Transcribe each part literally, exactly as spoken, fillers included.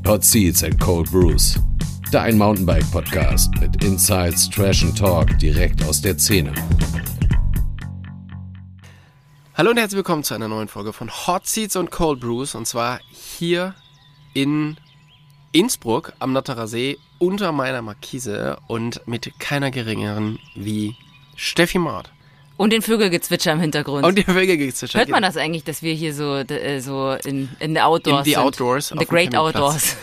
Hot Seats and Cold Brews. Dein Mountainbike-Podcast mit Insights, Trash and Talk direkt aus der Szene. Hallo und herzlich willkommen zu einer neuen Folge von Hot Seats und Cold Brews. Und zwar hier in Innsbruck am Notterer See unter meiner Markise und mit keiner geringeren wie Steffi Maat. Und den Vögelgezwitscher im Hintergrund. Und die Vögelgezwitscher. Hört man das eigentlich, dass wir hier so, äh, so in, in the Outdoors in the sind? Outdoors. In the Great Outdoors.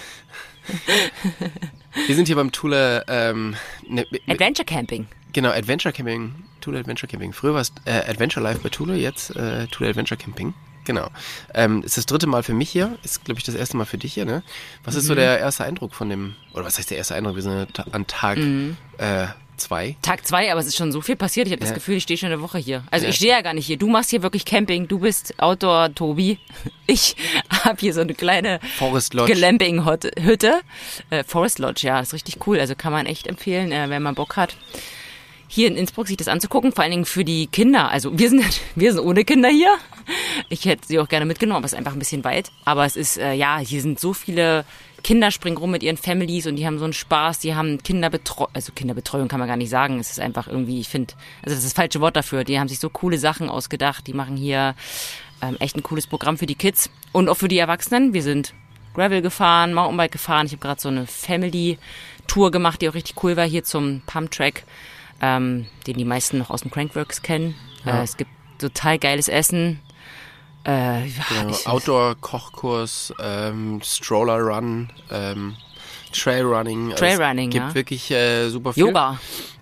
Wir sind hier beim Thule ähm, ne, Adventure Camping. Genau, Adventure Camping. Thule Adventure Camping. Früher war es äh, Adventure Life bei Thule, jetzt äh, Thule Adventure Camping. Genau. Ähm, ist das dritte Mal für mich hier. Ist, glaube ich, das erste Mal für dich hier, ne? Was ist mhm. so der erste Eindruck von dem, oder was heißt der erste Eindruck? Wir sind an Tag mhm. äh, zwei. Tag zwei, aber es ist schon so viel passiert. Ich habe ja. das Gefühl, ich stehe schon eine Woche hier. Also ja. ich stehe ja gar nicht hier. Du machst hier wirklich Camping. Du bist Outdoor-Tobi. Ich habe hier so eine kleine Forest Lodge. Glamping-Hütte. Äh, Forest Lodge, ja, ist richtig cool. Also kann man echt empfehlen, äh, wenn man Bock hat, hier in Innsbruck sich das anzugucken. Vor allen Dingen für die Kinder. Also wir sind wir sind ohne Kinder hier. Ich hätte sie auch gerne mitgenommen, aber es ist einfach ein bisschen weit. Aber es ist, äh, ja, hier sind so viele Kinder springen rum mit ihren Families und die haben so einen Spaß, die haben Kinderbetreuung, also Kinderbetreuung kann man gar nicht sagen, es ist einfach irgendwie, ich finde, also das ist das falsche Wort dafür, die haben sich so coole Sachen ausgedacht, die machen hier ähm, echt ein cooles Programm für die Kids und auch für die Erwachsenen. Wir sind Gravel gefahren, Mountainbike gefahren, ich habe gerade so eine Family-Tour gemacht, die auch richtig cool war, hier zum Pump-Track, ähm, den die meisten noch aus dem Crankworks kennen. Ja. Äh, es gibt total geiles Essen. Äh, genau, Outdoor-Kochkurs, ähm, Stroller-Run, ähm, Trailrunning. Trailrunning, also es gibt ja. wirklich äh, super viel. Yoga.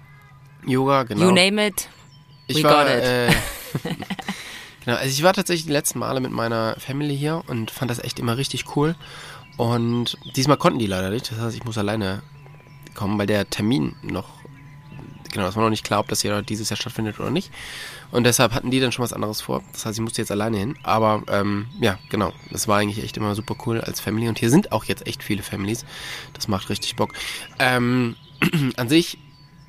Yoga, genau. You name it, ich we war, got it. Äh, genau, also ich war tatsächlich die letzten Male mit meiner Family hier und fand das echt immer richtig cool. Und diesmal konnten die leider nicht, das heißt, ich muss alleine kommen, weil der Termin noch, genau, das war noch nicht klar, ob das hier dieses Jahr stattfindet oder nicht. Und deshalb hatten die dann schon was anderes vor. Das heißt, ich musste jetzt alleine hin. Aber ähm, ja, genau. Das war eigentlich echt immer super cool als Family. Und hier sind auch jetzt echt viele Families. Das macht richtig Bock. Ähm, an sich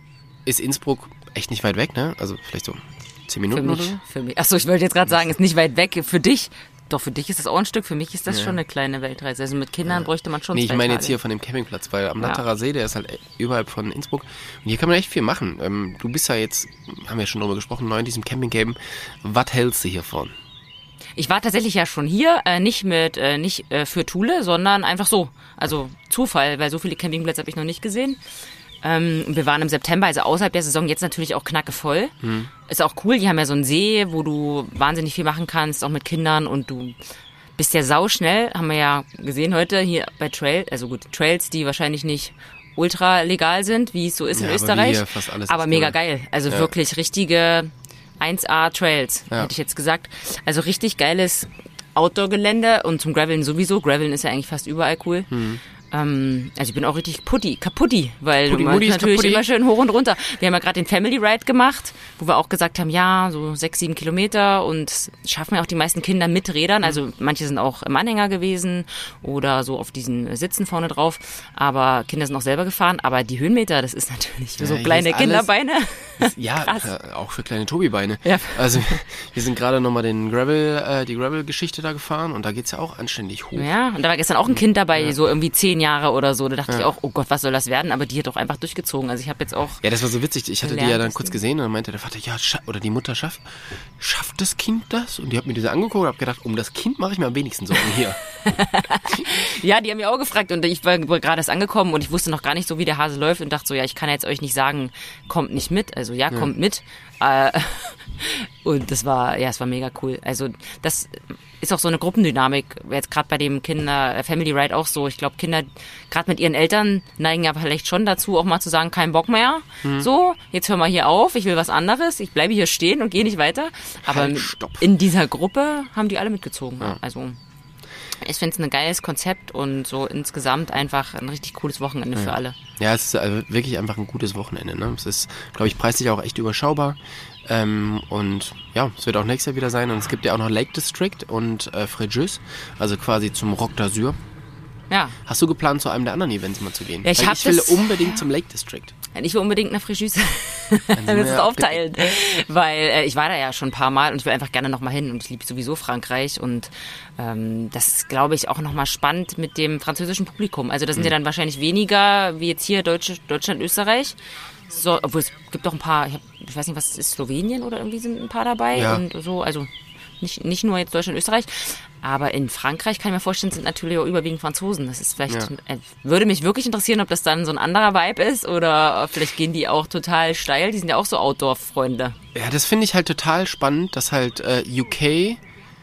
ist Innsbruck echt nicht weit weg, ne? Also vielleicht so zehn Minuten für mich, oder so. Für mich. Achso, ich wollte jetzt gerade sagen, ist nicht weit weg. Für dich, doch für dich ist das auch ein Stück. Für mich ist das ja. schon eine kleine Weltreise. Also mit Kindern ja. bräuchte man schon nee, zwei ich meine Tage. jetzt hier von dem Campingplatz, weil am ja. Notterer See, der ist halt überhalb von Innsbruck. Und hier kann man echt viel machen. Ähm, du bist ja jetzt, haben wir ja schon drüber gesprochen, neu in diesem Camping-Game. Was hältst du hiervon? Ich war tatsächlich ja schon hier, äh, nicht mit, äh, nicht äh, für Thule, sondern einfach so. Also Zufall, weil so viele Campingplätze habe ich noch nicht gesehen. Ähm, wir waren im September, also außerhalb der Saison, jetzt natürlich auch knackevoll. Hm. Ist auch cool, die haben ja so einen See, wo du wahnsinnig viel machen kannst, auch mit Kindern und du bist ja sauschnell, haben wir ja gesehen heute hier bei Trail, also gut, Trails, die wahrscheinlich nicht ultra legal sind, wie es so ist ja, in Österreich, aber, fast alles aber mega geil. Also ja. wirklich richtige eins A Trails, ja. hätte ich jetzt gesagt. Also richtig geiles Outdoor-Gelände und zum Graveln sowieso. Graveln ist ja eigentlich fast überall cool. Mhm. Ähm, also ich bin auch richtig putti, kaputti, weil Putti, du Mutti natürlich kaputti. immer schön hoch und runter. Wir haben ja gerade den Family Ride gemacht, wo wir auch gesagt haben, ja, so sechs, sieben Kilometer und schaffen ja auch die meisten Kinder mit Rädern. Also manche sind auch im Anhänger gewesen oder so auf diesen Sitzen vorne drauf, aber Kinder sind auch selber gefahren. Aber die Höhenmeter, das ist natürlich für ja, so kleine Kinderbeine. Ist, ja, äh, auch für kleine Tobi-Beine. Ja. Also wir sind gerade nochmal den Gravel, äh, die Gravel-Geschichte da gefahren und da geht's ja auch anständig hoch. Ja, und da war gestern auch ein Kind dabei, ja. so irgendwie zehn Jahre oder so. Da dachte ja. ich auch, oh Gott, was soll das werden? Aber die hat doch einfach durchgezogen. Also ich habe jetzt auch... Ja, das war so witzig. Ich hatte die ja dann kurz gesehen und dann meinte der Vater, ja, oder die Mutter schafft, schafft das Kind das? Und die hat mir diese angeguckt und hab gedacht, um das Kind mache ich mir am wenigsten Sorgen hier. Ja, die haben mir auch gefragt und ich war gerade erst angekommen und ich wusste noch gar nicht so, wie der Hase läuft und dachte so, ja, ich kann jetzt euch nicht sagen, kommt nicht mit. Also ja, kommt ja. mit. Äh, und das war, ja, es war mega cool. Also das ist auch so eine Gruppendynamik, jetzt gerade bei dem Kinder Family Ride auch so. Ich glaube, Kinder, gerade mit ihren Eltern, neigen ja vielleicht schon dazu, auch mal zu sagen, kein Bock mehr. Mhm. So, jetzt hör mal hier auf, ich will was anderes, ich bleibe hier stehen und gehe nicht weiter. Aber halt, in dieser Gruppe haben die alle mitgezogen. Ja. Also ich finde es ein geiles Konzept und so insgesamt einfach ein richtig cooles Wochenende ja. für alle. Ja, es ist also wirklich einfach ein gutes Wochenende. Ne? Es ist, glaube ich, preislich auch echt überschaubar. Ähm, und ja, es wird auch nächstes Jahr wieder sein. Und es gibt ja auch noch Lake District und äh, Fréjus, also quasi zum Rock d'Azur. Ja. Hast du geplant, zu einem der anderen Events mal zu gehen? Ja, ich Weil hab ich will das- unbedingt zum Lake District. Ich will unbedingt nach Fréjus. Dann sind Wir wir müssen es ja aufteilen. Weil äh, ich war da ja schon ein paar Mal und ich will einfach gerne nochmal hin. Und ich liebe sowieso Frankreich. Und ähm, das ist, glaube ich, auch nochmal spannend mit dem französischen Publikum. Also da sind ja dann wahrscheinlich weniger wie jetzt hier Deutsche, Deutschland, Österreich. So, obwohl es gibt doch ein paar, ich, hab, ich weiß nicht, was es ist, Slowenien oder irgendwie sind ein paar dabei. Ja. Und so, also nicht, nicht nur jetzt Deutschland, Österreich. Aber in Frankreich kann ich mir vorstellen, sind natürlich auch überwiegend Franzosen. Das ist vielleicht, Ja. äh, würde mich wirklich interessieren, ob das dann so ein anderer Vibe ist oder vielleicht gehen die auch total steil. Die sind ja auch so Outdoor-Freunde. Ja, das finde ich halt total spannend, dass halt äh, U K,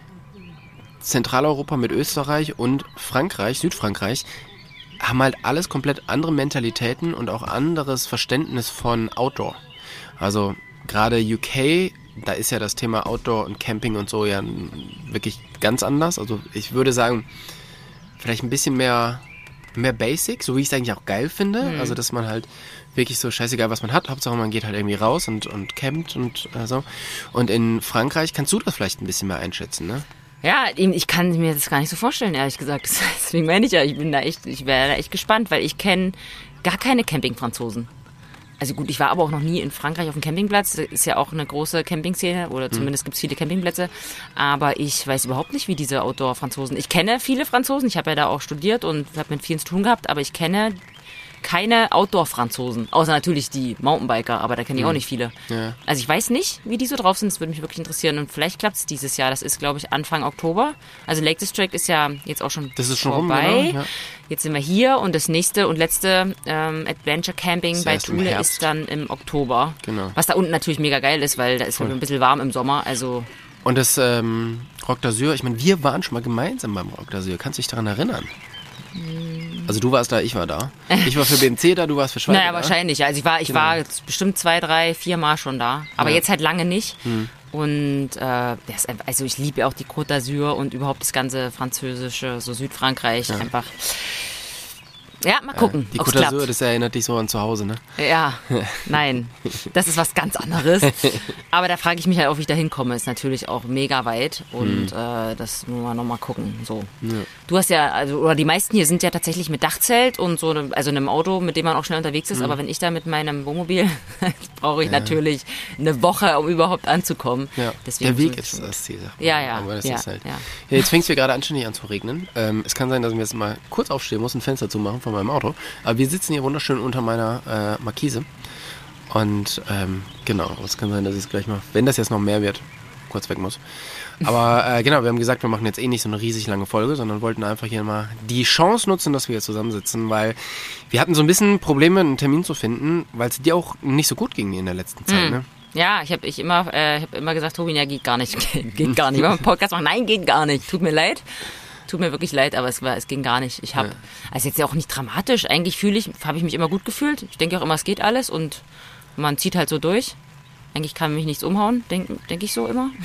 Zentraleuropa mit Österreich und Frankreich, Südfrankreich, haben halt alles komplett andere Mentalitäten und auch anderes Verständnis von Outdoor. Also gerade U K, da ist ja das Thema Outdoor und Camping und so ja wirklich ganz anders. Also ich würde sagen, vielleicht ein bisschen mehr, mehr Basic, so wie ich es eigentlich auch geil finde. Mhm. Also dass man halt wirklich so scheißegal, was man hat. Hauptsache man geht halt irgendwie raus und, und campt und äh, so. Und in Frankreich kannst du das vielleicht ein bisschen mehr einschätzen, ne? Ja, ich kann mir das gar nicht so vorstellen, ehrlich gesagt. Deswegen meine ich ja, ich bin da echt, ich wäre da echt gespannt, weil ich kenne gar keine Camping-Franzosen. Also gut, ich war aber auch noch nie in Frankreich auf dem Campingplatz. Das ist ja auch eine große Campingszene oder zumindest gibt es viele Campingplätze. Aber ich weiß überhaupt nicht, wie diese Outdoor-Franzosen. Ich kenne viele Franzosen, ich habe ja da auch studiert und habe mit vielen zu tun gehabt, aber ich kenne keine Outdoor-Franzosen. Außer natürlich die Mountainbiker, aber da kenne ich auch nicht viele. Ja. Also ich weiß nicht, wie die so drauf sind, das würde mich wirklich interessieren. Und vielleicht klappt es dieses Jahr. Das ist, glaube ich, Anfang Oktober. Also Lake District ist ja jetzt auch schon Das ist schon rum, vorbei. genau, ja. Jetzt sind wir hier und das nächste und letzte ähm, Adventure Camping Ist bei erst im Thule Herbst. ist dann im Oktober. Genau. Was da unten natürlich mega geil ist, weil da ist halt ein bisschen warm im Sommer. Also Und das ähm, Rock d'Azur, ich meine, wir waren schon mal gemeinsam beim Rock d'Azur. Kannst du dich daran erinnern? Also du warst da, ich war da. Ich war für B M C da, du warst für Schweiz naja, da. wahrscheinlich. Also ich war, ich Genau. war jetzt bestimmt zwei, drei, vier Mal schon da. Aber Ja. jetzt halt lange nicht. Und äh, das ist einfach, also ich liebe auch die Côte d'Azur und überhaupt das ganze französische, so Südfrankreich einfach. Ja, mal gucken, Die ob's Côte d'Azur, klappt. das erinnert dich so an zu Hause, ne? Ja, nein, das ist was ganz anderes. Aber da frage ich mich halt auch, wie ich da hinkomme. Ist natürlich auch mega weit und äh, das muss man nochmal gucken. So. Ja. Du hast ja, also oder die meisten hier sind ja tatsächlich mit Dachzelt und so, also einem Auto, mit dem man auch schnell unterwegs ist. Aber wenn ich da mit meinem Wohnmobil, brauche ich natürlich eine Woche, um überhaupt anzukommen. Ja. Deswegen Der Weg muss ich ist schon- das Ziel. Ja, ja, Aber das ja, ist halt. ja. Ja, jetzt fängt es mir gerade anständig an zu regnen. Ähm, es kann sein, dass ich mir jetzt mal kurz aufstehen muss, ein Fenster zumachen von meinem Auto. Aber wir sitzen hier wunderschön unter meiner äh, Markise. Und ähm, genau, es kann sein, dass es gleich mal, wenn das jetzt noch mehr wird, kurz weg muss. Aber äh, genau, wir haben gesagt, wir machen jetzt eh nicht so eine riesig lange Folge, sondern wollten einfach hier mal die Chance nutzen, dass wir hier zusammensitzen, weil wir hatten so ein bisschen Probleme, einen Termin zu finden, weil es dir auch nicht so gut ging in der letzten Zeit, ne? Ja, ich habe ich immer, äh, ich hab immer gesagt, Tobin, ja, geht gar nicht, geht, geht gar nicht. Wir haben einen Podcast machen, nein, geht gar nicht. Tut mir leid. Tut mir wirklich leid, aber es war, es ging gar nicht. Ich habe, Ja. also jetzt ja auch nicht dramatisch. Eigentlich fühle ich, habe ich mich immer gut gefühlt. Ich denke auch immer, es geht alles und man zieht halt so durch. Eigentlich kann mich nichts umhauen, denke denk ich so immer.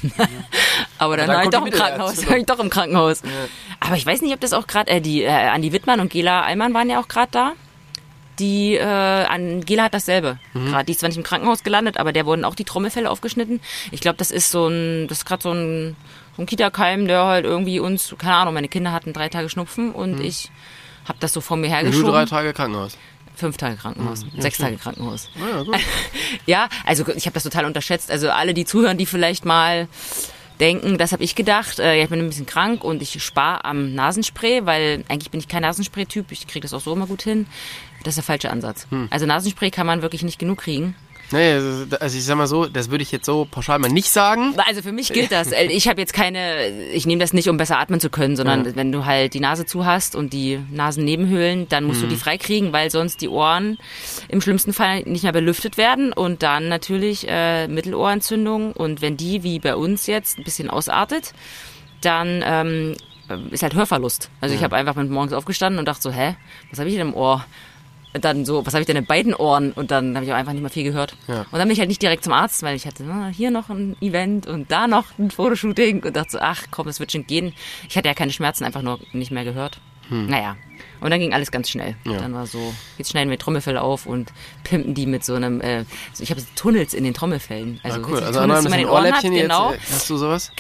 Aber dann, dann war ich kommt doch die im Mitte Krankenhaus. dazu. War ich doch im Krankenhaus. Aber ich weiß nicht, ob das auch gerade, äh, die äh, Andi Wittmann und Gela Allmann waren ja auch gerade da. Die, äh, Angela hat dasselbe. Mhm. Gerade, die ist zwar nicht im Krankenhaus gelandet, aber der wurden auch die Trommelfelle aufgeschnitten. Ich glaube, das ist so ein, das ist gerade so ein, so ein Kita-Keim, der halt irgendwie uns, keine Ahnung, meine Kinder hatten drei Tage Schnupfen und ich habe das so vor mir Und du hergeschoben. drei Tage Krankenhaus. Fünf Tage Krankenhaus, sechs Tage Krankenhaus. Ja, gut. Ja, also ich habe das total unterschätzt. Also alle, die zuhören, die vielleicht mal denken, das habe ich gedacht. Äh, ja, ich bin ein bisschen krank und ich spare am Nasenspray, weil eigentlich bin ich kein Nasenspray-Typ. Ich kriege das auch so immer gut hin. Das ist der falsche Ansatz. Also Nasenspray kann man wirklich nicht genug kriegen. Nee, also ich sag mal so, das würde ich jetzt so pauschal mal nicht sagen. Also für mich gilt das. Ich habe jetzt keine, ich nehme das nicht, um besser atmen zu können, sondern Ja. wenn du halt die Nase zu hast und die Nasennebenhöhlen, dann musst du die freikriegen, weil sonst die Ohren im schlimmsten Fall nicht mehr belüftet werden und dann natürlich äh, Mittelohrentzündung und wenn die, wie bei uns jetzt, ein bisschen ausartet, dann ähm, ist halt Hörverlust. Also ich habe einfach mit morgens aufgestanden und dachte so, hä, was habe ich denn im Ohr? Und dann so, was habe ich denn in beiden Ohren? Und dann habe ich auch einfach nicht mehr viel gehört. Ja. Und dann bin ich halt nicht direkt zum Arzt, weil ich hatte na, hier noch ein Event und da noch ein Fotoshooting und dachte so, ach komm, es wird schon gehen. Ich hatte ja keine Schmerzen, einfach nur nicht mehr gehört. Naja, und dann ging alles ganz schnell. Ja. Dann war so, jetzt schneiden wir Trommelfell auf und pimpen die mit so einem, äh, so, ich habe so Tunnels in den Trommelfellen. Also, Ah, cool. weißt du, Also Tunnels, einmal die ein man in bisschen den Ohren hat, Ohrläppchen genau. jetzt. Hast du sowas? Genau,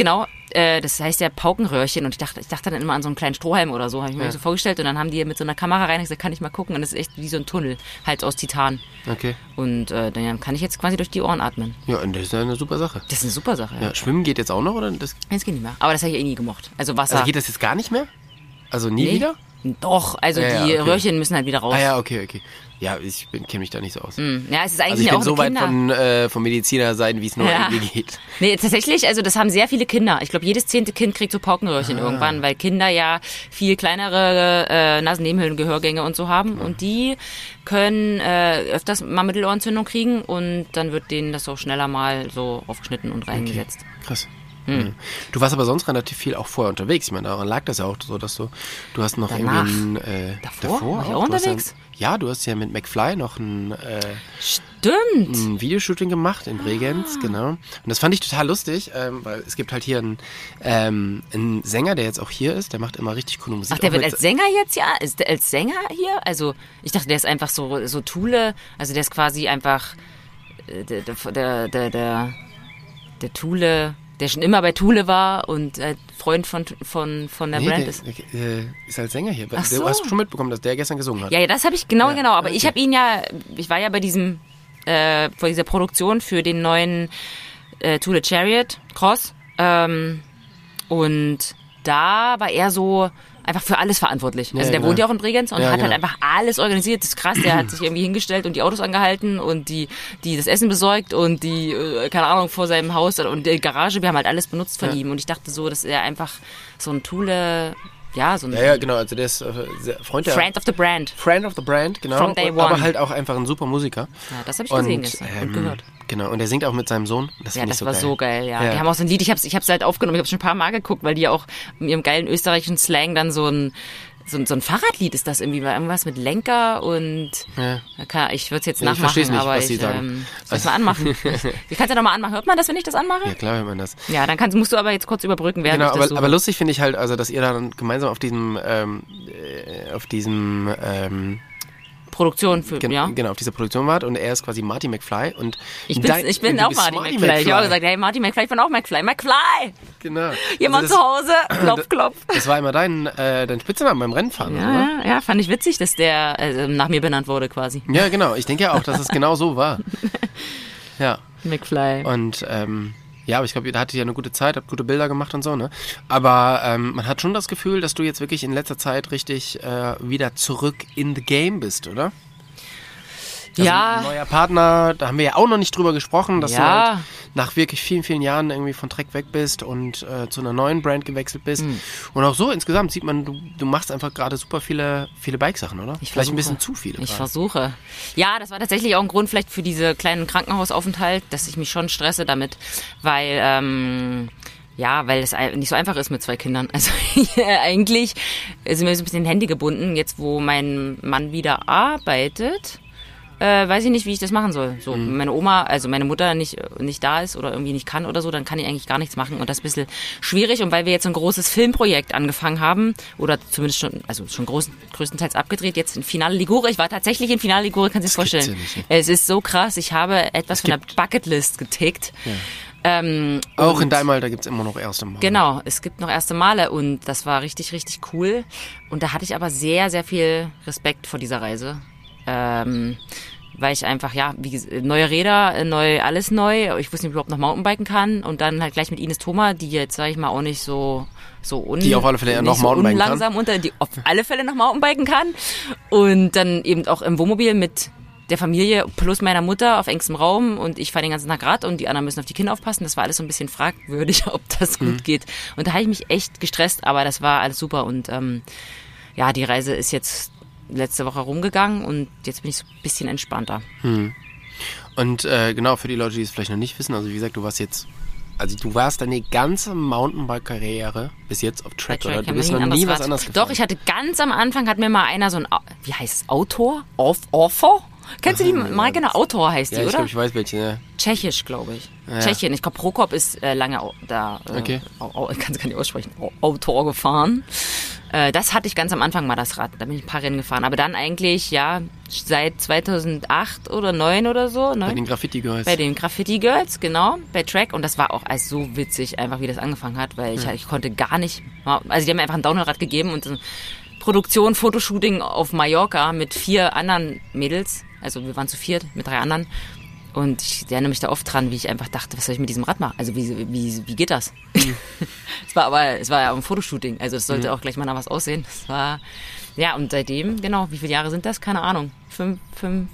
Äh, das heißt ja Paukenröhrchen und ich dachte, ich dachte dann immer an so einen kleinen Strohhalm oder so, habe ich mir Ja. so vorgestellt und dann haben die mit so einer Kamera rein und gesagt, kann ich mal gucken und das ist echt wie so ein Tunnel, halt aus Titan. Okay. Und äh, dann kann ich jetzt quasi durch die Ohren atmen. Ja, und das ist ja eine super Sache. Das ist eine super Sache. Ja. Ja, Schwimmen geht jetzt auch noch, oder? Das, Das geht nicht mehr. Aber das habe ich eh nie gemocht. Also Wasser. also geht das jetzt gar nicht mehr? Also nie Nee. wieder? Doch, also Ja, ja, die okay. Röhrchen müssen halt wieder raus. Ah ja, okay, okay. Ja, ich kenne mich da nicht so aus. Hm. Ja, es ist eigentlich Also ich auch bin so eine weit Kinder. von, äh, vom Mediziner sein, wie es nur Ja. irgendwie geht. Nee, tatsächlich, also das haben sehr viele Kinder. Ich glaube, jedes zehnte Kind kriegt so Paukenröhrchen Ah. irgendwann, weil Kinder ja viel kleinere äh, Nasennebenhöhlen, Gehörgänge und so haben. Und die können äh, öfters mal Mittelohrentzündung kriegen und dann wird denen das auch schneller mal so aufgeschnitten und reingesetzt. Krass. Mhm. Du warst aber sonst relativ viel auch vorher unterwegs. Ich meine, daran lag das ja auch so, dass du, du hast noch Danach. irgendwie ein, äh, Davor? War ich auch Du hast unterwegs? Ja, ja, du hast ja mit McFly noch ein, äh, Stimmt. ein Videoshooting gemacht in Bregenz, genau. Und das fand ich total lustig, ähm, weil es gibt halt hier einen, ähm, einen Sänger, der jetzt auch hier ist, der macht immer richtig coole Musik. Ach, der auch wird mit- als Sänger jetzt ja? Ist der als Sänger hier? Also, ich dachte, der ist einfach so, so Thule. Also, der ist quasi einfach äh, der, der, der, der, der, der Thule, der schon immer bei Thule war und äh, Freund von, von, von der Nee, Brand der, ist. äh, ist als Sänger hier. Ach Du so. hast schon mitbekommen, dass der gestern gesungen hat. Ja, ja, das habe ich, genau, Ja, genau. Aber okay. ich habe ihn ja, ich war ja bei diesem, äh, bei dieser Produktion für den neuen äh, Thule Chariot Cross. Ähm, und da war er so einfach für alles verantwortlich. Also Ja, der genau. wohnt ja auch in Bregenz und Ja, hat genau. halt einfach alles organisiert. Das ist krass, der hat sich irgendwie hingestellt und die Autos angehalten und die, die das Essen besorgt und die, äh, keine Ahnung, vor seinem Haus und die Garage, wir haben halt alles benutzt von Ja. ihm. Und ich dachte so, dass er einfach so ein Thule, ja, so ein Ja, ja, genau. Also der ist äh, sehr, Freund der... Friend of the Brand. Friend of the Brand, genau. From day Und- Aber one. halt auch einfach ein super Musiker. Ja, das habe ich gesehen gestern und gehört. Genau, und der singt auch mit seinem Sohn. Das Ja, find das ich so war geil. so geil, ja. Ja. Die haben auch so ein Lied, ich hab's, ich hab's halt aufgenommen, ich hab's schon ein paar Mal geguckt, weil die ja auch in ihrem geilen österreichischen Slang dann so ein, so ein, so ein Fahrradlied ist das irgendwie, war irgendwas mit Lenker und Ja. da kann, ich würde es jetzt Ja, ich versteh's nachmachen, nicht, aber was sie ich sagen. ähm, soll ich mal anmachen. Ich kann ja noch mal anmachen. Hört man das, wenn ich das anmache? Ja, klar, hört man das. Ja, dann kannst, musst du aber jetzt kurz überbrücken, während Genau, ich das aber, so... aber lustig finde ich halt, also dass ihr dann gemeinsam auf diesem, ähm, äh, auf diesem, ähm, Produktion für, gen- ja. genau, auf dieser Produktion wart und er ist quasi Marty McFly und Ich bin, dein- ich bin du auch bist Marty McFly. Ich habe auch gesagt, hey Marty McFly, ich bin auch McFly. McFly! Genau. Jemand Also zu Hause? Klopf, klopf. das, das war immer dein, äh, dein Spitzname beim Rennfahren, oder? Ja, ja, ja, fand ich witzig, dass der äh, nach mir benannt wurde quasi. Ja, genau. Ich denke ja auch, dass es genau so war. Ja. McFly. Und ähm, ja, aber ich glaube, da hattet ihr eine gute Zeit, habt gute Bilder gemacht und so, ne? Aber ähm, man hat schon das Gefühl, dass du jetzt wirklich in letzter Zeit richtig äh, wieder zurück in the game bist, oder? Also Ja. Ein neuer Partner, da haben wir ja auch noch nicht drüber gesprochen, dass Ja. du halt nach wirklich vielen, vielen Jahren irgendwie von Trek weg bist und äh, zu einer neuen Brand gewechselt bist. Hm. Und auch so insgesamt sieht man, du, du machst einfach gerade super viele, viele Bike-Sachen, oder? Ich Vielleicht ein versuche. bisschen zu viele. Ich gerade. versuche. Ja, das war tatsächlich auch ein Grund vielleicht für diese kleinen Krankenhausaufenthalt, dass ich mich schon stresse damit, weil ähm, ja, weil es ein- nicht so einfach ist mit zwei Kindern. Also eigentlich sind wir so ein bisschen in die Hände gebunden, jetzt wo mein Mann wieder arbeitet. Äh, weiß ich nicht, wie ich das machen soll. So, Mhm. wenn meine Oma, also meine Mutter nicht, nicht da ist oder irgendwie nicht kann oder so, dann kann ich eigentlich gar nichts machen und das ist ein bisschen schwierig. Und weil wir jetzt so ein großes Filmprojekt angefangen haben oder zumindest schon, also schon großen, größtenteils abgedreht, jetzt in Finale Ligure. Ich war tatsächlich in Finale Ligure, kannst du dir Das vorstellen. gibt's ja nicht, ne? Es ist so krass. Ich habe etwas von der Bucketlist getickt. Ähm, Auch und- in deinem Alter gibt es immer noch erste Mal. Genau, es gibt noch erste Male und das war richtig, richtig cool. Und da hatte ich aber sehr, sehr viel Respekt vor dieser Reise. Ähm, weil ich einfach, ja, wie gesagt, neue Räder, neu, alles neu. Ich wusste nicht, ob ich überhaupt noch Mountainbiken kann. Und dann halt gleich mit Ines Thoma, die jetzt, sag ich mal, auch nicht so, so un, Die auf alle Fälle ja nicht noch Mountainbiken kann. unlangsam unter, die auf alle Fälle noch Mountainbiken kann. Und dann eben auch im Wohnmobil mit der Familie plus meiner Mutter auf engstem Raum und ich fahre den ganzen Tag Rad und die anderen müssen auf die Kinder aufpassen. Das war alles so ein bisschen fragwürdig, ob das gut Mhm. geht. Und da habe ich mich echt gestresst, aber das war alles super und ähm, ja, die Reise ist jetzt letzte Woche rumgegangen und jetzt bin ich so ein bisschen entspannter. Und äh, genau, für die Leute, die es vielleicht noch nicht wissen, also wie gesagt, du warst jetzt, also du warst deine ganze Mountainbike-Karriere bis jetzt auf Track, oder? Du bist noch nie was anderes gefahren. Doch, ich hatte ganz am Anfang, hat mir mal einer so ein, Au- wie heißt es, Autor? Auf, Autor? Kennst du die? Mal genau, Autor heißt Ja, die, ich oder? glaube, ich weiß welche, ja. Tschechisch, glaube ich. Ja. Tschechien. Ich glaube, Prokop ist äh, lange au- da. Äh, Okay. au, au, ich kann es gar nicht aussprechen. Au, Autor gefahren. Äh, das hatte ich ganz am Anfang mal, das Rad. Da bin ich ein paar Rennen gefahren. Aber dann eigentlich, ja, seit zweitausendacht oder neun oder so. Bei den Graffiti Girls. Bei den Graffiti Girls, genau, bei Track. Und das war auch alles so witzig, einfach wie das angefangen hat, weil ich, ja. ich konnte gar nicht, also die haben mir einfach ein Downhill-Rad gegeben und so Produktion, Fotoshooting auf Mallorca mit vier anderen Mädels. Also wir waren zu viert mit drei anderen. Und ich erinnere mich da oft dran, wie ich einfach dachte, was soll ich mit diesem Rad machen? Also wie, wie, wie geht das? Mhm. Es war aber, es war ja auch ein Fotoshooting, also es sollte mhm. auch gleich mal nach was aussehen. Es war, ja, und seitdem, genau, wie viele Jahre sind das? Keine Ahnung. Fünf, fünf,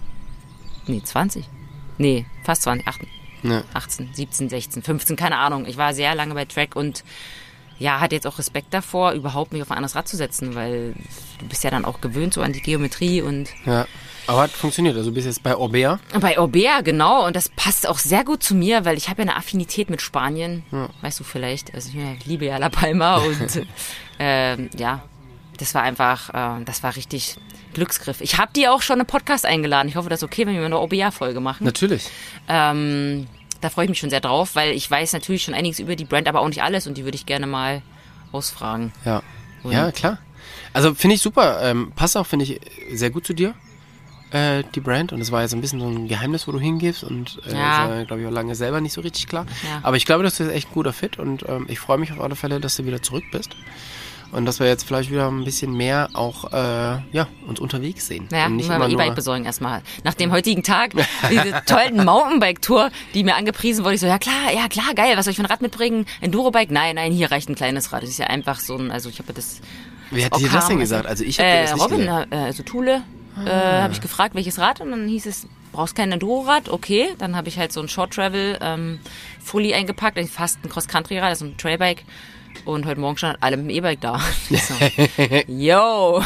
nee, zwanzig? Nee, fast zwanzig, achtzehn, ja. achtzehn, siebzehn, sechzehn, fünfzehn, keine Ahnung. Ich war sehr lange bei Track und ja, hatte jetzt auch Respekt davor, überhaupt mich auf ein anderes Rad zu setzen, weil du bist ja dann auch gewöhnt so an die Geometrie und... Ja. Aber hat funktioniert, also du bist jetzt bei Orbea. Bei Orbea, genau. Und das passt auch sehr gut zu mir, weil ich habe ja eine Affinität mit Spanien. Ja. Weißt du vielleicht. Also ich liebe ja La Palma. Und äh, ja, das war einfach, äh, das war richtig Glücksgriff. Ich habe die auch schon einen Podcast eingeladen. Ich hoffe, das ist okay, wenn wir eine Orbea-Folge machen. Natürlich. Ähm, da freue ich mich schon sehr drauf, weil ich weiß natürlich schon einiges über die Brand, aber auch nicht alles. Und die würde ich gerne mal ausfragen. Ja, und ja klar. Also finde ich super. Ähm, passt auch, finde ich, sehr gut zu dir. Die Brand, und das war ja so ein bisschen so ein Geheimnis, wo du hingibst und äh, ja. das war, glaube ich, auch lange selber nicht so richtig klar. Ja. Aber ich glaube, das ist echt ein guter Fit und ähm, ich freue mich auf alle Fälle, dass du wieder zurück bist und dass wir jetzt vielleicht wieder ein bisschen mehr auch äh, ja, uns unterwegs sehen. Ja, und nicht mal E-Bike nur besorgen erstmal. Nach dem heutigen Tag, diese tollen Mountainbike-Tour, die mir angepriesen wurde, ich so, ja klar, ja klar, geil, was soll ich für ein Rad mitbringen? Enduro-Bike? Nein, nein, hier reicht ein kleines Rad. Das ist ja einfach so ein, also ich habe das... Wer hat dir das denn gesagt? Also ich habe äh, dir das nicht Robin, gesagt. Äh, also Thule. Ah. Äh, habe ich gefragt, welches Rad, und dann hieß es, brauchst kein Enduro-Rad, okay, dann habe ich halt so ein Short-Travel ähm, Fully eingepackt, fast ein Cross-Country-Rad, also ein Trailbike, und heute Morgen stand alle mit dem E-Bike da. So, yo!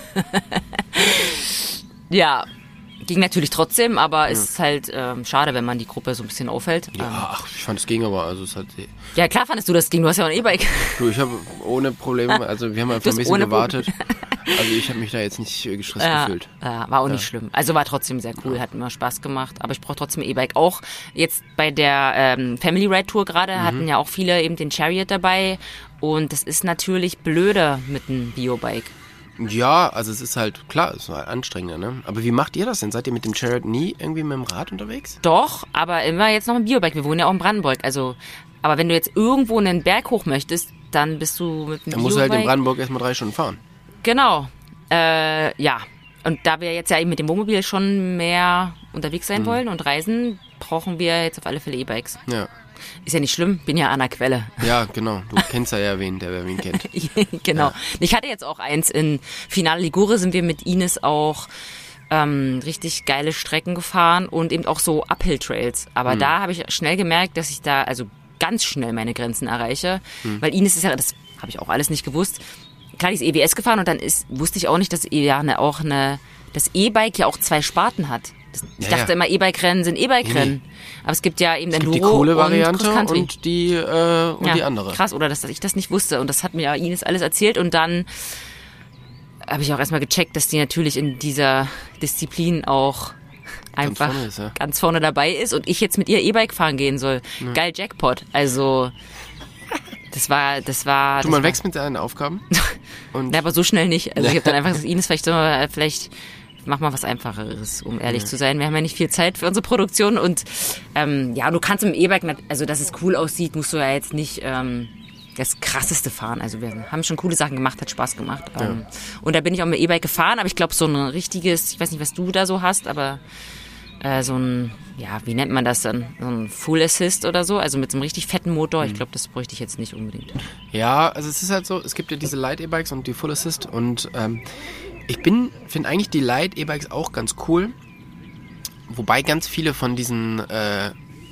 Ja, ging natürlich trotzdem, aber es ja. ist halt ähm, schade, wenn man die Gruppe so ein bisschen aufhält. Ja, ähm, ach, ich fand es ging aber, also es hat... Ja, klar fandest du das ging, du hast ja auch ein E-Bike. Du, ich habe ohne Probleme, also wir haben einfach ein bisschen gewartet. Also ich habe mich da jetzt nicht äh, gestresst ja, gefühlt. Ja, war auch ja. nicht schlimm. Also war trotzdem sehr cool, hat immer Spaß gemacht. Aber ich brauche trotzdem E-Bike. Auch jetzt bei der ähm, Family Ride Tour gerade mhm. hatten ja auch viele eben den Chariot dabei. Und das ist natürlich blöder mit einem Biobike. Ja, also es ist halt, klar, es ist halt anstrengender, ne? Aber wie macht ihr das denn? Seid ihr mit dem Chariot nie irgendwie mit dem Rad unterwegs? Doch, aber immer jetzt noch ein Biobike. Wir wohnen ja auch in Brandenburg. Also, aber wenn du jetzt irgendwo einen Berg hoch möchtest, dann bist du mit dem Biobike... Dann musst du halt in Brandenburg erstmal drei Stunden fahren. Genau. Äh, ja. Und da wir jetzt ja eben mit dem Wohnmobil schon mehr unterwegs sein mhm. wollen und reisen, brauchen wir jetzt auf alle Fälle E-Bikes. Ja. Ist ja nicht schlimm, bin ja an der Quelle. Ja, genau. Du kennst ja ja wen, der wen kennt. Genau. Ja. Ich hatte jetzt auch eins in Finale Ligure, sind wir mit Ines auch ähm, richtig geile Strecken gefahren und eben auch so Uphill-Trails. Aber mhm. da habe ich schnell gemerkt, dass ich da also ganz schnell meine Grenzen erreiche. Mhm. Weil Ines ist ja, das habe ich auch alles nicht gewusst, klar, die ist E W S gefahren und dann ist, wusste ich auch nicht, dass ja eine, auch eine, das E-Bike ja auch zwei Sparten hat. Das, ich ja, dachte ja. immer, E-Bike-Rennen sind E-Bike-Rennen. Nee. Aber es gibt ja eben es Enduro gibt die coole Variante und, und die äh, und ja, die andere. Krass, oder dass, dass ich das nicht wusste. Und das hat mir ja Ines alles erzählt. Und dann habe ich auch erstmal gecheckt, dass die natürlich in dieser Disziplin auch einfach ganz vorne, ist, ja. ganz vorne dabei ist. Und ich jetzt mit ihr E-Bike fahren gehen soll. Ja. Geil, Jackpot. Also... Das war, das war... Du, man wächst mit seinen Aufgaben. Und ja, aber so schnell nicht. Also ich habe dann einfach gesagt, Ines, vielleicht, wir, vielleicht mach mal was Einfacheres, um ehrlich ja. zu sein. Wir haben ja nicht viel Zeit für unsere Produktion und ähm, ja, du kannst im E-Bike, also dass es cool aussieht, musst du ja jetzt nicht ähm, das Krasseste fahren. Also wir haben schon coole Sachen gemacht, hat Spaß gemacht. Ja. Ähm, und da bin ich auch mit E-Bike gefahren, aber ich glaube so ein richtiges, ich weiß nicht, was du da so hast, aber äh, so ein, ja, wie nennt man das dann? So ein Full Assist oder so, also mit so einem richtig fetten Motor. Ich glaube, das bräuchte ich jetzt nicht unbedingt. Ja, also es ist halt so, es gibt ja diese Light E-Bikes und die Full Assist und ähm, ich bin, finde eigentlich die Light E-Bikes auch ganz cool, wobei ganz viele von diesen äh,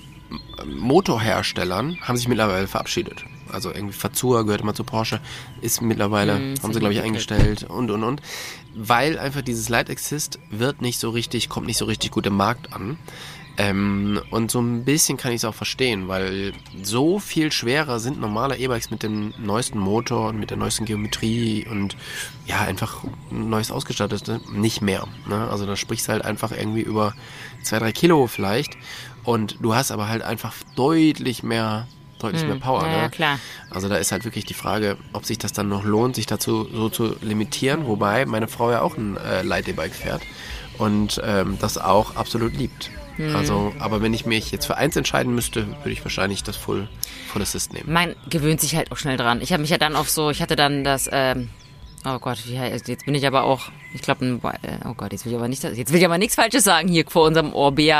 Motorherstellern haben sich mittlerweile verabschiedet. Also irgendwie Fazua gehört immer zu Porsche, ist mittlerweile, mm, haben sie glaube ich eingestellt und und und. Weil einfach dieses Light Assist wird nicht so richtig, kommt nicht so richtig gut im Markt an. Ähm, und so ein bisschen kann ich es auch verstehen, weil so viel schwerer sind normale E-Bikes mit dem neuesten Motor und mit der neuesten Geometrie und ja, einfach neues ausgestattete nicht mehr. Ne? Also da sprichst du halt einfach irgendwie über zwei, drei Kilo vielleicht und du hast aber halt einfach deutlich mehr deutlich mehr Power. Ja, ne? klar. Also da ist halt wirklich die Frage, ob sich das dann noch lohnt, sich dazu so zu limitieren. Wobei meine Frau ja auch ein äh, Light-E-Bike fährt und ähm, das auch absolut liebt. Mhm. Also, aber wenn ich mich jetzt für eins entscheiden müsste, würde ich wahrscheinlich das Full, Full Assist nehmen. Man gewöhnt sich halt auch schnell dran. Ich habe mich ja dann auf so, ich hatte dann das, ähm, oh Gott, wie heißt, jetzt bin ich aber auch, ich glaube, oh Gott, jetzt will ich aber nicht, jetzt will ich aber nichts Falsches sagen hier vor unserem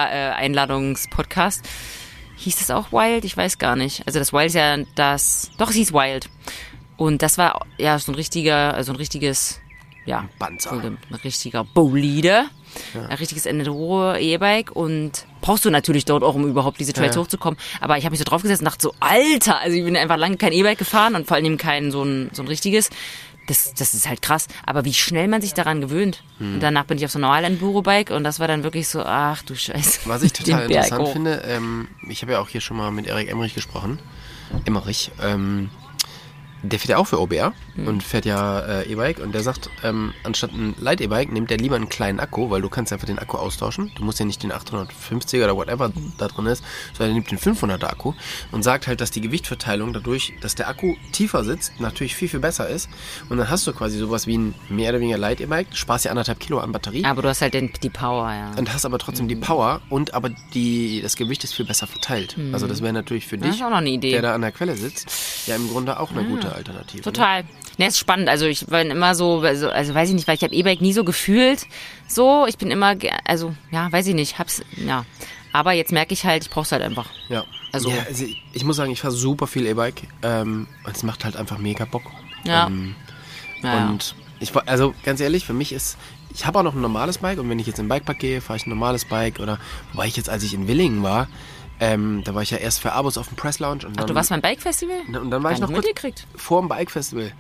Orbea-Einladungspodcast. Hieß das auch Wild? Ich weiß gar nicht. Also das Wild ist ja das, doch, es hieß Wild. Und das war ja so ein richtiger, also ein richtiges, ja, Panzer. So ein, ein richtiger Bolide. Ja. Ein richtiges Enduro-E-Bike und brauchst du natürlich dort auch, um überhaupt diese Trails ja. hochzukommen. Aber ich habe mich so draufgesetzt und dachte so, Alter, also ich bin einfach lange kein E-Bike gefahren und vor allem kein so ein, so ein richtiges. Das, das ist halt krass. Aber wie schnell man sich daran gewöhnt. Hm. Und danach bin ich auf so ein normal Enduro-Bike und das war dann wirklich so, ach du Scheiße. Was ich total interessant finde, ähm, ich habe ja auch hier schon mal mit Erik Emmerich gesprochen. Emmerich, ähm, der fährt ja auch für Orbea mhm. und fährt ja äh, E-Bike und der sagt, ähm, anstatt ein Light-E-Bike nimmt der lieber einen kleinen Akku, weil du kannst einfach den Akku austauschen. Du musst ja nicht den achthundertfünfziger oder whatever mhm. da drin ist, sondern er nimmt den fünfhunderter Akku und sagt halt, dass die Gewichtverteilung dadurch, dass der Akku tiefer sitzt, natürlich viel, viel besser ist. Und dann hast du quasi sowas wie ein mehr oder weniger Light-E-Bike, du sparst ja anderthalb Kilo an Batterie. Aber du hast halt den, die Power, ja. Und hast aber trotzdem mhm. die Power und aber die, das Gewicht ist viel besser verteilt. Mhm. Also das wäre natürlich für dich, auch noch eine Idee. der da an der Quelle sitzt, ja im Grunde auch eine mhm. gute Alternative. Total. Ne, ist spannend. Also ich war immer so, also, also weiß ich nicht, weil ich habe E-Bike nie so gefühlt. So, ich bin immer, also ja, weiß ich nicht, hab's, ja. Aber jetzt merke ich halt, ich brauch's halt einfach. Ja. Also, ja, also ich, ich muss sagen, ich fahre super viel E-Bike ähm, und es macht halt einfach mega Bock. Ja. Ähm, ja und ich also ganz ehrlich, für mich ist, ich habe auch noch ein normales Bike und wenn ich jetzt in den Bikepark gehe, fahre ich ein normales Bike oder, wobei ich jetzt, als ich in Willingen war, Ähm, da war ich ja erst für Abos auf dem Press Lounge. Und dann, Ach, du warst beim Bike-Festival? Und dann war ich noch kurz vor dem Bike-Festival.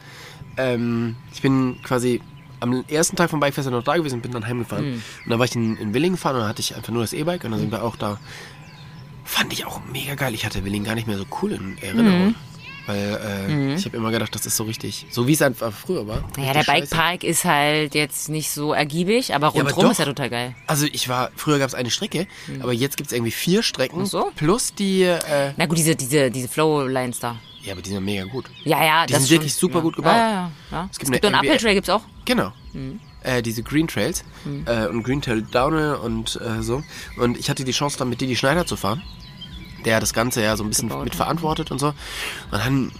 Ähm, ich bin quasi am ersten Tag vom Bike-Festival noch da gewesen und bin dann heimgefahren. Mhm. Und dann war ich in, in Willingen gefahren und dann hatte ich einfach nur das E-Bike und dann sind wir auch da. Fand ich auch mega geil. Ich hatte Willingen gar nicht mehr so cool in Erinnerung. Mhm. Weil äh, mhm. ich habe immer gedacht, das ist so richtig, so wie es einfach früher war. Naja, der Bikepark ist halt jetzt nicht so ergiebig, aber rundherum ja, aber ist ja total geil. Also ich war, früher gab es eine Strecke, mhm. aber jetzt gibt es irgendwie vier Strecken so? plus die... Äh, Na gut, diese, diese, diese Flow-Lines da. Ja, aber die sind mega gut. Ja, ja. Die das sind wirklich schon, super ja. gut gebaut. Ja, ja, ja. Es gibt, es gibt einen Uphill Trail, gibt's auch. Genau. Mhm. Äh, diese Green Trails mhm. äh, und Green Trail Downhill und äh, so. Und ich hatte die Chance, dann mit Didi Schneider zu fahren, der das Ganze ja so ein bisschen gebaut, mitverantwortet und so. Und dann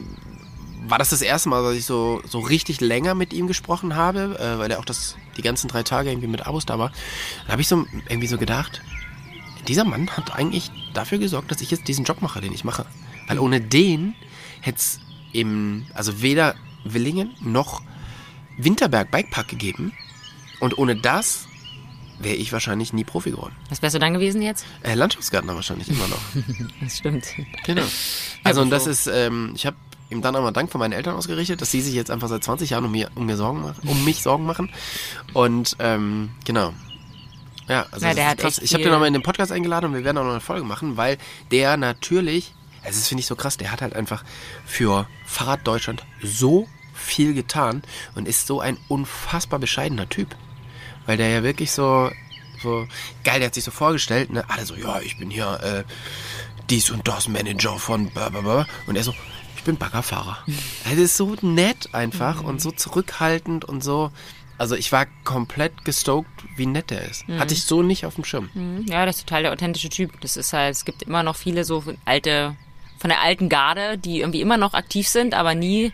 war das das erste Mal, dass ich so, so richtig länger mit ihm gesprochen habe, äh, weil er auch das, die ganzen drei Tage irgendwie mit Abos da war. Da habe ich so irgendwie so gedacht, dieser Mann hat eigentlich dafür gesorgt, dass ich jetzt diesen Job mache, den ich mache. Weil ohne den hätte es eben, also weder Willingen noch Winterberg Bikepark gegeben. Und ohne das wäre ich wahrscheinlich nie Profi geworden. Was wärst du dann gewesen jetzt? Äh, Landschaftsgärtner wahrscheinlich immer noch. Das stimmt. Genau. Also und das ist, ähm, ich habe ihm dann einmal Dank von meinen Eltern ausgerichtet, dass sie sich jetzt einfach seit zwanzig Jahren um, mir, um, mir Sorgen machen, um mich Sorgen machen. Und ähm, genau. Ja, also ja, der hat krass. Ich habe den nochmal in den Podcast eingeladen und wir werden auch noch eine Folge machen, weil der natürlich, also das finde ich so krass, der hat halt einfach für Fahrrad Deutschland so viel getan und ist so ein unfassbar bescheidener Typ. Weil der ja wirklich so, so geil, der hat sich so vorgestellt, ne? Alle so, ja, ich bin hier äh, dies und das Manager von blablabla. Und er so, ich bin Baggerfahrer. Das ist so nett einfach mhm. und so zurückhaltend und so. Also ich war komplett gestoked, wie nett der ist. Mhm. Hatte ich so nicht auf dem Schirm. Ja, das ist total der authentische Typ. Das ist halt, es gibt immer noch viele so alte, von der alten Garde, die irgendwie immer noch aktiv sind, aber nie,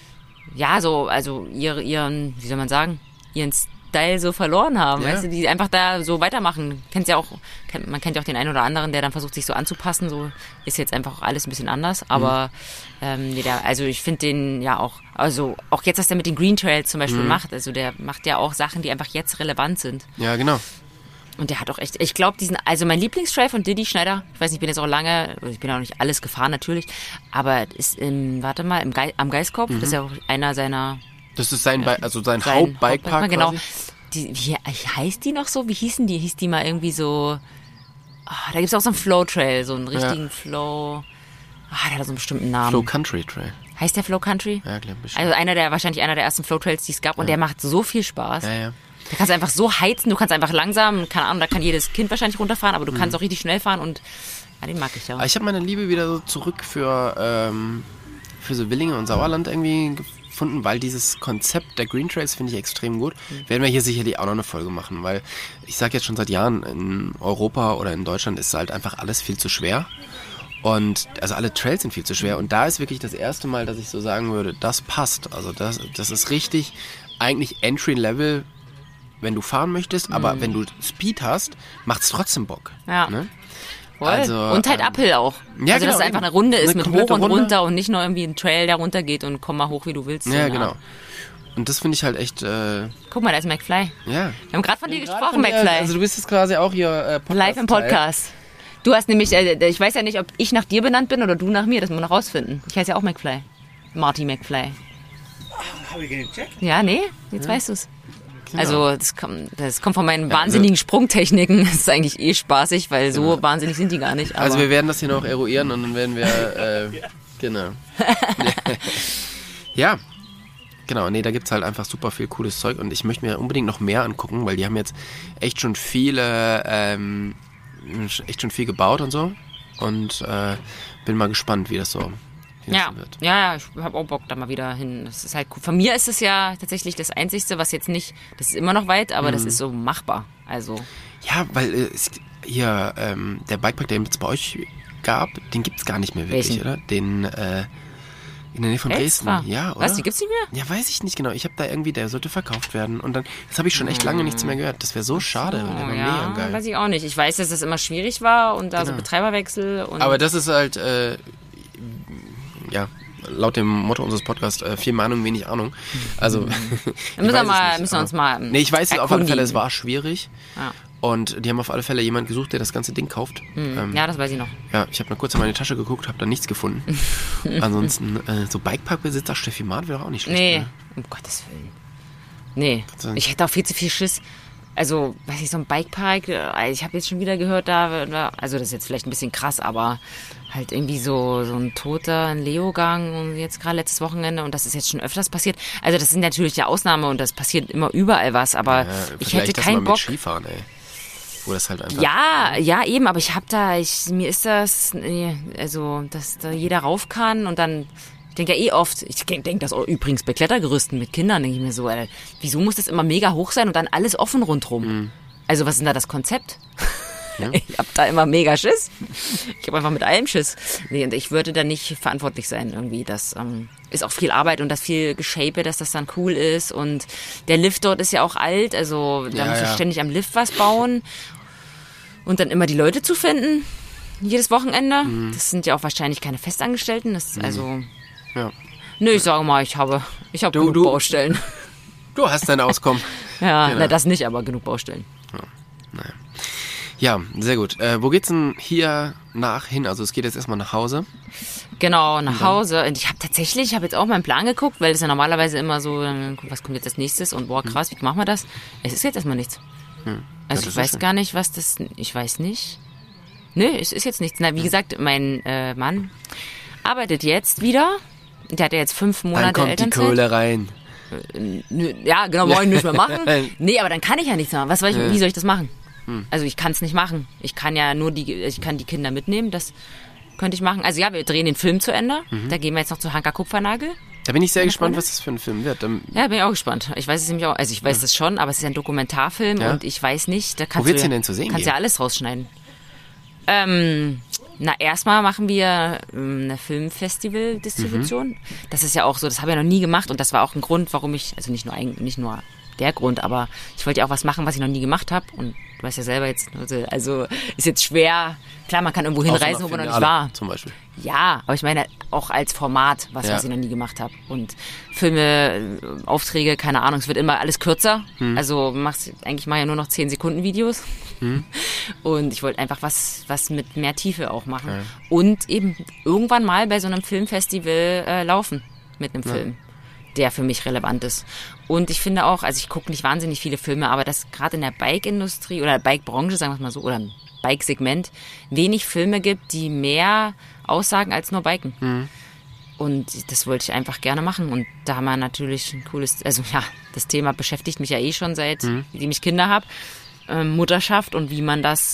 ja, so, also ihre, ihren, wie soll man sagen, ihren Style so verloren haben, ja. Weißt du, die einfach da so weitermachen. Kennst ja auch, kennt, man kennt ja auch den einen oder anderen, der dann versucht, sich so anzupassen, so ist jetzt einfach alles ein bisschen anders, aber mhm. ähm, nee, der, also ich finde den ja auch, also auch jetzt, was der mit den Green Trails zum Beispiel mhm. macht, also der macht ja auch Sachen, die einfach jetzt relevant sind. Ja, genau. Und der hat auch echt, ich glaube, diesen, also mein Lieblingstrail von Didi Schneider, ich weiß nicht, ich bin jetzt auch lange, ich bin auch nicht alles gefahren natürlich, aber ist im, warte mal, im Ge- am Geiskopf, mhm. das ist ja auch einer seiner... Das ist sein, äh, also sein, sein Hauptbikepark genau. Die, wie heißt die noch so? Wie hießen die? Hieß die mal irgendwie so, oh, da gibt's auch so einen Flow Trail, so einen richtigen ja. Flow, ah, der hat so einen bestimmten Namen. Flow Country Trail. Heißt der Flow Country? Ja, glaube ich. Also einer der, wahrscheinlich einer der ersten Flow Trails, die es gab, und ja. der macht so viel Spaß. Ja, ja. Da kannst du einfach so heizen, du kannst einfach langsam, keine Ahnung, da kann jedes Kind wahrscheinlich runterfahren, aber du kannst mhm. auch richtig schnell fahren und Ja, den mag ich ja. Aber ich habe meine Liebe wieder so zurück für, ähm, für so Willinge und Sauerland irgendwie gefunden, weil dieses Konzept der Green Trails finde ich extrem gut. Mhm. Werden wir hier sicherlich auch noch eine Folge machen, weil ich sage jetzt schon seit Jahren, in Europa oder in Deutschland ist halt einfach alles viel zu schwer. Und also alle Trails sind viel zu schwer. Und da ist wirklich das erste Mal, dass ich so sagen würde, das passt. Also das, das ist richtig eigentlich Entry-Level, wenn du fahren möchtest, aber mhm. wenn du Speed hast, macht es trotzdem Bock. Ja. Ne? Also, und halt ähm, Uphill auch. Ja, also, genau, dass es einfach eine Runde ist eine mit hoch und Runde. runter und nicht nur irgendwie ein Trail, der runter geht und komm mal hoch, wie du willst. Ja, so genau. Art. Und das finde ich halt echt... Äh, Guck mal, da ist McFly. Ja. Wir haben gerade von dir ja, gesprochen, dir, McFly. Also du bist jetzt quasi auch hier äh, Podcast live im Podcast. Du hast nämlich, äh, ich weiß ja nicht, ob ich nach dir benannt bin oder du nach mir, das müssen wir noch rausfinden. Ich heiße ja auch McFly. Marty McFly. Ach, habe ich gecheckt? Ja, nee, jetzt ja. weißt du es. Genau. Also das kommt, das kommt von meinen ja, wahnsinnigen also, Sprungtechniken. Das ist eigentlich eh spaßig, weil so genau. wahnsinnig sind die gar nicht. Aber also wir werden das hier noch eruieren und dann werden wir... Äh, genau. Ja, genau. Nee, da gibt es halt einfach super viel cooles Zeug und ich möchte mir unbedingt noch mehr angucken, weil die haben jetzt echt schon viele... Ähm, echt schon viel gebaut und so und äh, bin mal gespannt, wie das so, wie ja. das so wird. Ja, ich habe auch Bock da mal wieder hin. Das ist halt cool. Von mir ist es ja tatsächlich das Einzigste, was jetzt nicht, das ist immer noch weit, aber mhm. das ist so machbar. Also ja, weil äh, es, hier ähm, der Bikepark, der jetzt bei euch gab, den gibt es gar nicht mehr wirklich, Welchen? oder? Den äh, in der Nähe von Extra. Dresden. Ja, oder? Was, die gibt's nicht mehr? Ja, weiß ich nicht genau. Ich habe da irgendwie, der sollte verkauft werden. Und dann, das habe ich schon echt lange nichts mehr gehört. Das wäre so schade. Oh, der war ja, mega geil. weiß ich auch nicht. Ich weiß, dass das immer schwierig war und da genau. so Betreiberwechsel. Und aber das ist halt, äh, ja, laut dem Motto unseres Podcasts, äh, viel Meinung, wenig Ahnung. Also, dann müssen wir, mal, müssen wir uns mal Nee, ich weiß es auf alle erkundigen. Fälle, es war schwierig. Ja. Und die haben auf alle Fälle jemanden gesucht, der das ganze Ding kauft. Mhm. Ähm, ja, das weiß ich noch. Ja, ich habe mal kurz in meine Tasche geguckt, habe da nichts gefunden. Ansonsten, äh, so Bikeparkbesitzer Steffi Maat wäre auch nicht schlecht. Nee, Ne? um Gottes Willen. Nee, ich hätte auch viel zu viel Schiss. Also, weiß ich, so ein Bikepark, ich habe jetzt schon wieder gehört, da, da, also das ist jetzt vielleicht ein bisschen krass, aber halt irgendwie so, so ein toter ein Leogang und jetzt gerade letztes Wochenende und das ist jetzt schon öfters passiert. Also das sind natürlich ja Ausnahme und das passiert immer überall was, aber ja, ich hätte das keinen mal mit Bock. Skifahren, ey. Wo das halt einfach, Ja, ja, eben, aber ich habe da, ich, mir ist das, also, dass da jeder rauf kann und dann, ich denke ja eh oft, ich denke das auch übrigens bei Klettergerüsten mit Kindern, denke ich mir so, Alter, wieso muss das immer mega hoch sein und dann alles offen rundrum? Mhm. Also, was ist denn da das Konzept? Ja. Ich habe da immer mega Schiss. Ich habe einfach mit allem Schiss. Nee, und ich würde da nicht verantwortlich sein irgendwie. Das ähm, ist auch viel Arbeit und das viel Geshape, dass das dann cool ist. Und der Lift dort ist ja auch alt, also da ja, muss ich ja. ständig am Lift was bauen. Und dann immer die Leute zu finden, jedes Wochenende. Mhm. Das sind ja auch wahrscheinlich keine Festangestellten. Das ist also. Ja. Nö, ich sage mal, ich habe, ich habe Du- genug du- Baustellen. Du hast dein Auskommen. Ja, Genau. na, das nicht, aber genug Baustellen. Naja. Ja, sehr gut. Äh, wo geht's denn hier nach hin? Also es geht jetzt erstmal nach Hause. Genau, nach Hause. Und ich habe tatsächlich, ich habe jetzt auch meinen Plan geguckt, weil das ja normalerweise immer so, äh, was kommt jetzt als nächstes und boah, krass, wie machen wir das? Es ist jetzt erstmal nichts. Hm. Also das ich ist weiß schön. gar nicht, was das, ich weiß nicht. Nö, es ist jetzt nichts. Na, wie gesagt, mein äh, Mann arbeitet jetzt wieder. Der hat ja jetzt fünf Dann Monate kommt die Elternzeit. Kohle rein. Nö, ja, genau, wollen ich nicht mehr machen. Nee, aber dann kann ich ja nichts machen. Was soll ich, Ja. wie soll ich das machen? Hm. Also ich kann es nicht machen. Ich kann ja nur die, ich kann die Kinder mitnehmen. Das könnte ich machen. Also ja, wir drehen den Film zu Ende. Mhm. Da gehen wir jetzt noch zu Hanka Kupfernagel. Da bin ich sehr Eine gespannt, Freundin? was das für ein Film wird. Ähm, Ja, bin ich auch gespannt. Ich weiß es nämlich auch. Also ich weiß das schon, aber es ist ein Dokumentarfilm Ja. und ich weiß nicht, da kannst wird's du denn denn zu sehen kannst gehen? ja alles rausschneiden. Ähm, na, erstmal machen wir ähm, eine Filmfestival-Distribution. Mhm. Das ist ja auch so, das habe ich ja noch nie gemacht und das war auch ein Grund, warum ich, also nicht nur ein, nicht nur der Grund, aber ich wollte ja auch was machen, was ich noch nie gemacht habe und du weißt ja selber jetzt, also, also ist jetzt schwer, klar, man kann irgendwo außer hinreisen, nach wo man noch nicht Finale war. Zum Beispiel. Ja, aber ich meine auch als Format, was, Ja. was ich noch nie gemacht habe. Und Filme, äh, Aufträge, keine Ahnung, es wird immer alles kürzer. Hm. Also machst eigentlich mal ja nur noch zehn Sekunden Videos. Hm. Und ich wollte einfach was, was mit mehr Tiefe auch machen. Ja. Und eben irgendwann mal bei so einem Filmfestival äh, laufen mit einem Ja. Film, der für mich relevant ist. Und ich finde auch, also ich gucke nicht wahnsinnig viele Filme, aber dass gerade in der Bike-Industrie oder Bike-Branche, sagen wir es mal so, oder im Bike-Segment wenig Filme gibt, die mehr aussagen als nur Biken. Mhm. Und das wollte ich einfach gerne machen. Und da haben wir natürlich ein cooles, also ja, das Thema beschäftigt mich ja eh schon seit, Mhm. seitdem ich Kinder habe. Ähm, Mutterschaft und wie man das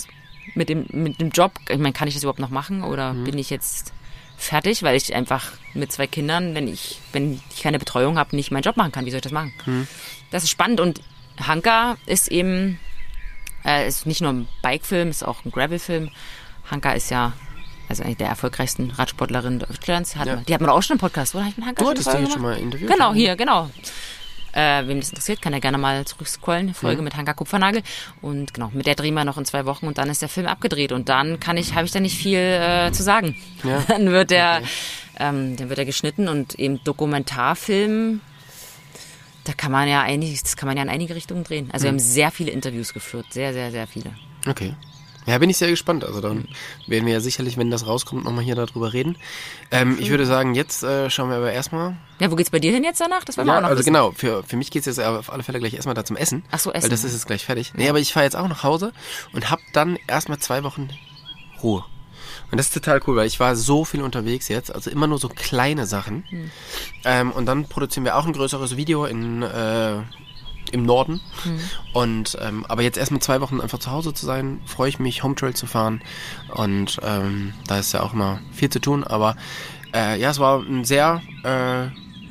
mit dem, mit dem Job. Ich meine, kann ich das überhaupt noch machen oder Mhm. bin ich jetzt fertig, weil ich einfach mit zwei Kindern, wenn ich, wenn ich keine Betreuung habe, nicht meinen Job machen kann. Wie soll ich das machen? Mhm. Das ist spannend und Hanka ist eben, äh, ist nicht nur ein Bike-Film, ist auch ein Gravel-Film. Hanka ist ja also eine der erfolgreichsten Radsportlerinnen Deutschlands. Hat Ja. man, die hat man auch schon im Podcast, oder? Hab ich mit Hanka Du schon hattest eine die Folge schon gemacht? mal interviewt. Genau, oder? hier, genau. Äh, wem das interessiert, kann ja gerne mal zurückscrollen. Eine Folge Mhm. mit Hanka Kupfernagel. Und genau, mit der drehen wir noch in zwei Wochen und dann ist der Film abgedreht. Und dann kann ich, habe ich da nicht viel äh, zu sagen. Ja. Dann wird der, Okay. ähm, dann wird er geschnitten und eben Dokumentarfilm. Da kann man ja einiges, das kann man ja in einige Richtungen drehen. Also wir Mhm. haben sehr viele Interviews geführt, sehr, sehr, sehr viele. Okay. Ja, bin ich sehr gespannt. Also dann werden wir ja sicherlich, wenn das rauskommt, nochmal hier darüber reden. Ähm, ich würde sagen, jetzt äh, schauen wir aber erstmal. Ja, wo geht's bei dir hin jetzt danach? Das wollen wir Ja, auch noch also wissen. genau, für, für mich geht's jetzt auf alle Fälle gleich erstmal da zum Essen. Ach so, Essen. Weil das ist jetzt gleich fertig. Nee, aber ich fahre jetzt auch nach Hause und hab dann erstmal zwei Wochen Ruhe. Und das ist total cool, weil ich war so viel unterwegs jetzt, also immer nur so kleine Sachen. Hm. Ähm, und dann produzieren wir auch ein größeres Video in, äh, im Norden. Hm. Und ähm, aber jetzt erstmal zwei Wochen einfach zu Hause zu sein, freue ich mich, Home Trail zu fahren. Und ähm, da ist ja auch immer viel zu tun. Aber äh, ja, es war ein sehr, äh,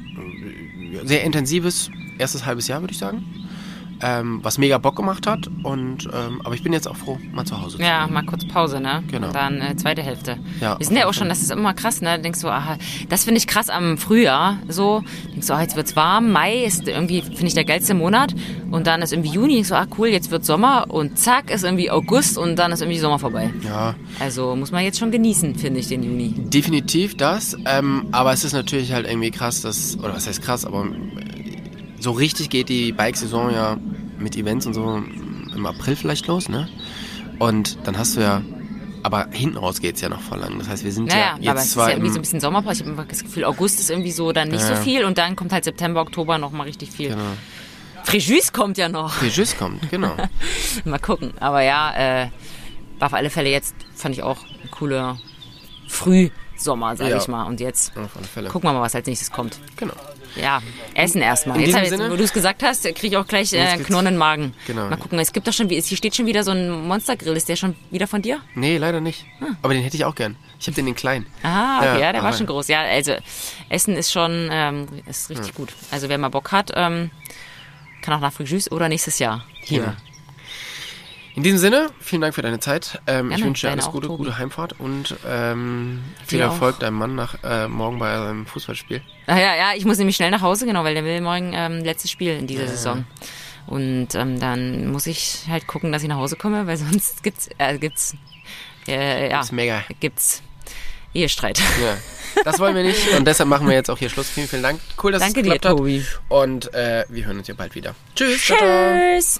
sehr intensives erstes halbes Jahr, würde ich sagen. Ähm, was mega Bock gemacht hat. Und ähm, aber ich bin jetzt auch froh, mal zu Hause zu Ja, sein. mal kurz Pause, ne? Genau. Und dann äh, zweite Hälfte. Ja, Wir sind ja auf auch jeden schon, das ist immer krass, ne? Du denkst so, aha, das finde ich krass am Frühjahr. So, denkst so, ah, jetzt wird's warm. Mai ist irgendwie, finde ich, der geilste Monat. Und dann ist irgendwie Juni, denkst so, ah cool, jetzt wird Sommer. Und zack, ist irgendwie August und dann ist irgendwie Sommer vorbei. Ja, Also muss man jetzt schon genießen, finde ich, den Juni. definitiv das. Ähm, aber es ist natürlich halt irgendwie krass, dass, oder was heißt krass, aber so richtig geht die Bike-Saison ja mit Events und so im April vielleicht los, ne? Und dann hast du ja, aber hinten raus geht's ja noch voll lang. Das heißt, wir sind Naja, ja aber jetzt es ist zwar ja irgendwie im, so ein bisschen Sommerpause. Ich habe einfach das Gefühl, August ist irgendwie so dann nicht Ja. so viel und dann kommt halt September, Oktober noch mal richtig viel. genau, Fréjus kommt ja noch. Fréjus kommt, genau. Mal gucken. Aber ja, äh, war auf alle Fälle jetzt, fand ich auch ein cooler Frühsommer, sag Ja. ich mal. Und jetzt Auf alle Fälle. gucken wir mal, was als nächstes kommt. Genau. Ja, Essen erstmal. In Jetzt, diesem hab ich- Sinne- wo du es gesagt hast, kriege ich auch gleich äh, Jetzt einen geht's- knurrenden Magen. Genau. Mal gucken, es gibt doch schon, wie- hier steht schon wieder so ein Monstergrill. Ist der schon wieder von dir? Nee, leider nicht. Aber den hätte ich auch gern. Ich habe den in klein. Ah, okay, ja, Ja, der war aber- schon groß. Ja, also Essen ist schon ähm, ist richtig gut. Also wer mal Bock hat, ähm, kann auch nach Fréjus oder nächstes Jahr hier. Ja. In diesem Sinne, vielen Dank für deine Zeit. Ähm, ich Gerne, wünsche dir deine alles auch, Gute, Tobi. gute Heimfahrt und ähm, viel Dir Erfolg auch. deinem Mann nach äh, morgen bei seinem Fußballspiel. Ah, ja, ja, ich muss nämlich schnell nach Hause, genau, weil der will morgen ähm, letztes Spiel in dieser Saison. Und ähm, dann muss ich halt gucken, dass ich nach Hause komme, weil sonst gibt's äh, gibt's äh, ja, Das ist mega. gibt's Ehestreit. Ja. Das wollen wir nicht und deshalb machen wir jetzt auch hier Schluss. Vielen, vielen Dank. Cool, dass Danke es dir, geklappt Tobi. hat. Und äh, wir hören uns ja bald wieder. Tschüss. Ciao, ciao. Tschüss.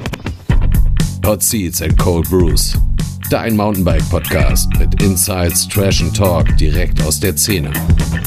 Hot Seats and Cold Brews. Dein Mountainbike-Podcast mit Insights, Trash and Talk direkt aus der Szene.